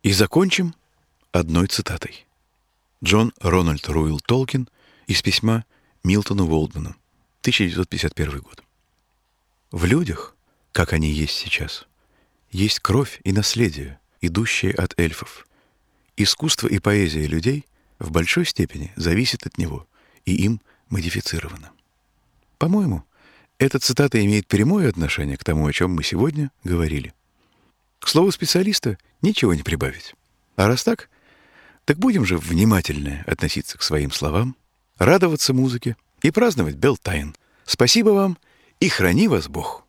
И закончим одной цитатой. Джон Рональд Руэлл Толкин из письма Милтону Волдману, 1951 год. В людях, как они есть сейчас, есть кровь и наследие, идущие от эльфов. Искусство и поэзия людей в большой степени зависят от него и им модифицировано. По-моему, эта цитата имеет прямое отношение к тому, о чем мы сегодня говорили. К слову специалиста ничего не прибавить. А раз так будем же внимательнее относиться к своим словам, радоваться музыке и праздновать Белтайн. Спасибо вам и храни вас Бог!